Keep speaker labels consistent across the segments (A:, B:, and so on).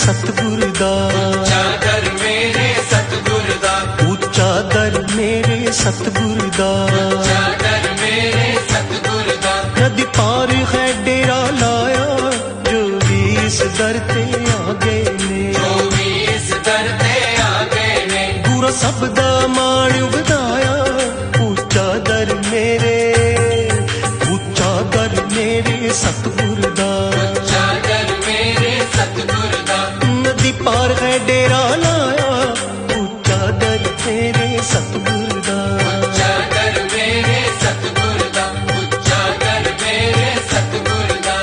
A: सतगुर दा,
B: ਉੱਚਾ ਦਰ ਮੇਰੇ ਸਤਿਗੁਰ ਦਾ,
A: ਉੱਚਾ ਦਰ ਮੇਰੇ ਸਤਗੁਰ ਦਾ।
B: ਉੱਚਾ ਦਰ ਮੇਰੇ ਸਤਿਗੁਰ ਦਾ,
A: नदी पार है डेरा लाया, जो भी इस दर ते आ गए ने।
B: ਜੋ ਵੀ ਇਸ ਦਰ ਤੇ ਆ ਗਏ ਨੇ,
A: गुरु सब दा मान ਵਧਾਇਆ, ਉੱਚਾ ਦਰ ਮੇਰੇ, ਉੱਚਾ ਦਰ ਮੇਰੇ ਸਤਗੁਰ ਦਾ।
B: ਉੱਚਾ ਦਰ ਮੇਰੇ ਸਤਿਗੁਰ ਦਾ,
A: नदी पार है डेरा लाया, ਉੱਚਾ ਦਰ ਮੇਰੇ ਸਤਗੁਰ ਦਾ।
B: ਉੱਚਾ ਦਰ ਮੇਰੇ ਸਤਿਗੁਰ ਦਾ, ਉੱਚਾ ਦਰ ਮੇਰੇ ਸਤਿਗੁਰ ਦਾ।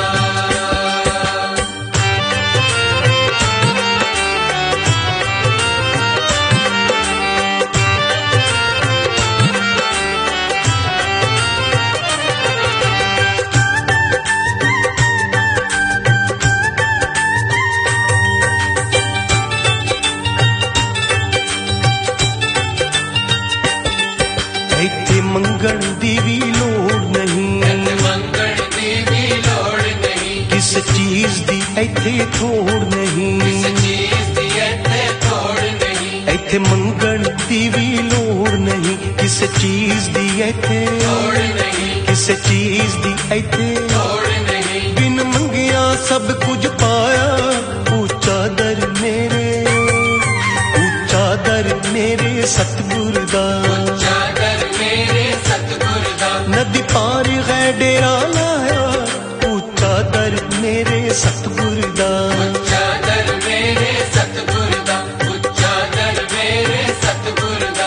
A: ਇੱਥੇ ਮੰਗਣ ਦੀ ਵੀ ਲੋੜ ਨਹੀਂ,
B: ਮੰਗਣ ਦੀ ਵੀ ਲੋੜ ਨਹੀਂ,
A: ਕਿਸ ਚੀਜ਼ ਦੀ ਇੱਥੇ ਥੋੜ
B: ਕਿਸ
A: ਨਹੀਂ।
B: ਚੀਜ਼ ਦੀ ਇੱਥੇ ਥੋੜ ਨਹੀਂ,
A: ਇੱਥੇ ਮੰਗਣ ਦੀ ਵੀ ਲੋੜ ਨਹੀਂ, ਕਿਸ ਚੀਜ਼ ਦੀ ਇੱਥੇ,
B: ਥੋੜ ਨਹੀਂ,
A: ਕਿਸ ਚੀਜ਼ ਦੀ ਇੱਥੇ।
B: ਥੋੜ ਨਹੀਂ,
A: ਬਿਨ ਮੰਗਿਆ ਸਭ ਕੁਝ ਪਾਇਆ, ਉੱਚਾ ਦਰ ਮੇਰੇ, ਉੱਚਾ ਦਰ ਮੇਰੇ ਸਤਗੁਰ ਦਾ।
B: ਉੱਚਾ ਦਰ ਮੇਰੇ ਸਤਿਗੁਰ ਦਾ,
A: नदी पार है डेरा लाया, ਉੱਚਾ ਦਰ ਮੇਰੇ ਸਤਗੁਰ ਦਾ।
B: ਉੱਚਾ ਦਰ ਮੇਰੇ ਸਤਿਗੁਰ ਦਾ, ਉੱਚਾ ਦਰ ਮੇਰੇ ਸਤਿਗੁਰ ਦਾ।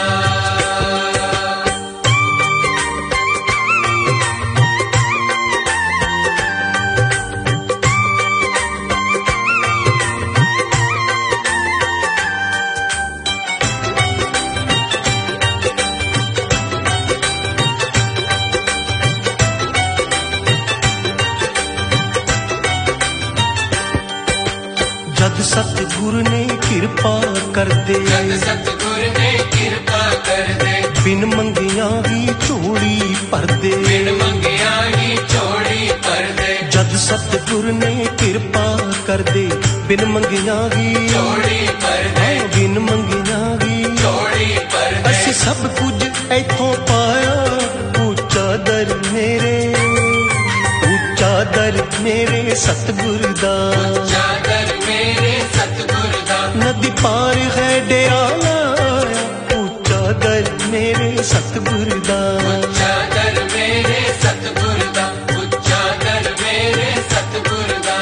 A: ਜਦ ਸਤਿਗੁਰ ਨੇ ਕਿਰਪਾ ਕਰਦੇ,
B: ਜਦ ਸਤਿਗੁਰ ਨੇ ਕਿਰਪਾ ਕਰਦੇ,
A: ਬਿਨ ਮੰਗਿਆਂ ਹੀ ਝੋਲੀ ਭਰਦੇ।
B: ਬਿਨ ਮੰਗਿਆ ਹੀ ਝੋਲੀ ਭਰਦੇ,
A: ਜਦ ਸਤਿਗੁਰ ਨੇ ਕਿਰਪਾ ਕਰਦੇ, ਬਿਨ ਮੰਗਿਆਂ ਹੀ,
B: ਝੋਲੀ ਭਰਦੇ,
A: ਬਿਨ ਮੰਗਿਆਂ ਹੀ।
B: ਝੋਲੀ ਭਰਦੇ।
A: ਅਸੀਂ ਸਭ ਕੁਝ ਇੱਥੋਂ ਪਾਇਆ, ਉੱਚਾ ਦਰ ਮੇਰੇ, ਉੱਚਾ ਦਰ ਮੇਰੇ ਸਤਿਗੁਰ ਦਾ।
B: ਉੱਚਾ ਦਰ ਮੇਰੇ ਸਤਿਗੁਰ ਦਾ,
A: ਨਦੀ ਪਾਰ ਹੈ ਡੇਰਾ ਲਾਇਆ, ਉੱਚਾ ਦਰ ਮੇਰੇ ਸਤਿਗੁਰ ਦਾ।
B: ਉੱਚਾ ਦਰ ਮੇਰੇ ਸਤਿਗੁਰ ਦਾ, ਉੱਚਾ ਦਰ ਮੇਰੇ ਸਤਿਗੁਰ ਦਾ।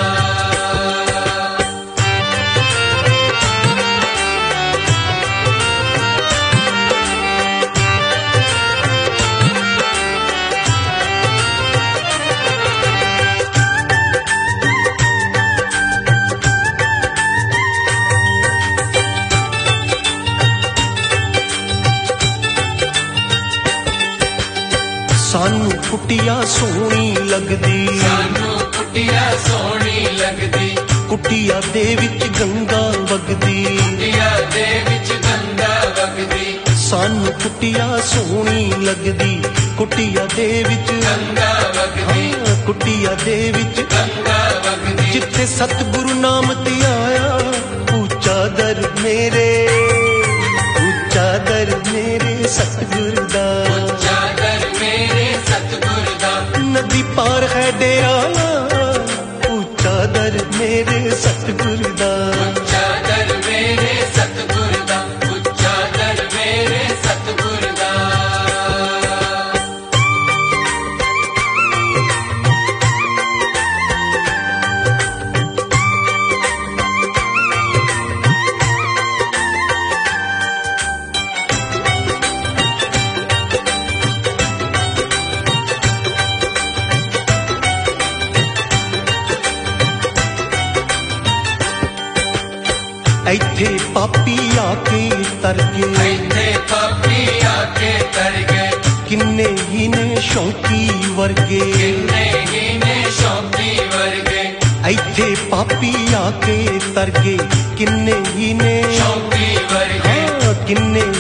A: ਸਾਨੂੰ ਕੁਟਿਆ ਸੋਹਣੀ ਲੱਗਦੀ,
B: ਸਾਨੂੰ ਕੁਟਿਆ ਸੋਹਣੀ ਲੱਗਦੀ,
A: ਕੁਟਿਆ ਦੇ ਵਿੱਚ ਗੰਗਾ ਵਗਦੀ।
B: ਕੁਟਿਆ ਦੇ ਵਿੱਚ ਗੰਗਾ ਵਗਦੀ,
A: ਸਾਨੂੰ ਕੁਟਿਆ ਸੋਹਣੀ ਲੱਗਦੀ, ਕੁਟਿਆ ਦੇ ਵਿੱਚ,
B: ਗੰਗਾ ਵਗਦੀ,
A: ਹਾਂ, ਕੁਟਿਆ ਦੇ ਵਿੱਚ।
B: ਗੰਗਾ ਵਗਦੀ,
A: ਜਿੱਥੇ ਸਤਿਗੁਰੂ ਨਾਮ ਧਿਆਇਆ, ਉੱਚਾ ਦਰ ਮੇਰੇ, ਉੱਚਾ ਦਰ ਮੇਰੇ ਸਤਿਗੁਰ ਦਾ।
B: ਉੱਚਾ ਦਰ ਮੇਰੇ ਸਤਿਗੁਰ ਦਾ,
A: ਨਦੀ ਪਾਰ ਹੈ ਡੇਰਾ ਲਾਇਆ, ਉੱਚਾ ਦਰ ਮੇਰੇ ਸਤਿਗੁਰ ਦਾ।
B: ਉੱਚਾ ਦਰ ਮੇਰੇ ਸਤਿਗੁਰ ਦਾ, ਉੱਚਾ ਦਰ ਮੇਰੇ ਸਤਿਗੁਰ ਦਾ।
A: ਇੱਥੇ ਪਾਪੀ ਆ ਕੇ ਤਰ ਗਏ,
B: ਇੱਥੇ ਪਾਪੀ ਆ ਕੇ ਤਰ ਗਏ,
A: ਕਿੰਨੇ ਹੀ ਨੇ ਸ਼ੌਕੀ ਵਰਗੇ।
B: ਕਿੰਨੇ ਹੀ ਨੇ ਸ਼ੌਕੀ ਵਰਗੇ,
A: ਇੱਥੇ ਪਾਪੀ ਆ ਕੇ ਤਰ ਗਏ, ਕਿੰਨੇ ਹੀ ਨੇ
B: ਸ਼ੌਕੀ ਵਰਗੇ,
A: ਹਾਂ, ਕਿੰਨੇ